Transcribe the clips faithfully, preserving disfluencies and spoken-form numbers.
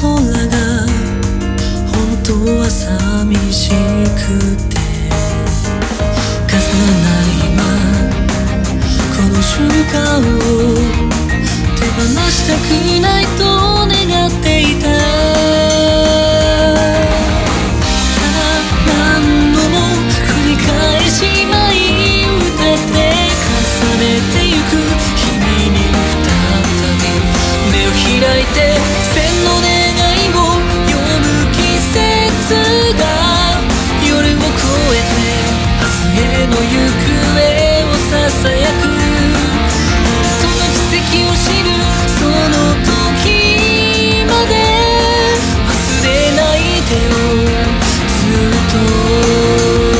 空が本当は寂しくて飾らない今この瞬間を手放したくないと願っていた。ただ何度も繰り返し舞い歌って重ねてゆく日々に再び目を開いて線の願いを読む季節が夜を越えて明日への行方をささやく。本当の奇跡を知るその時まで忘れないでよずっと。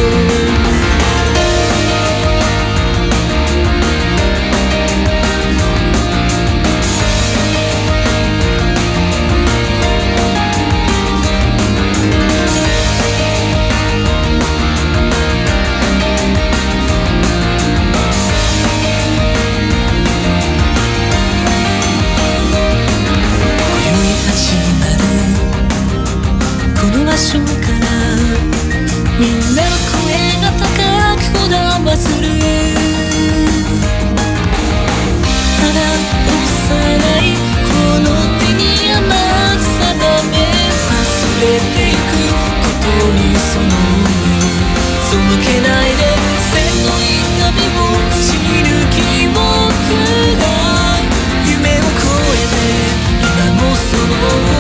場所からみんなの声が高くこだまする。ただ幼いこの手に甘さだめ忘れてゆくことにその背けないで線の痛みを知る記憶が夢を越えて今もその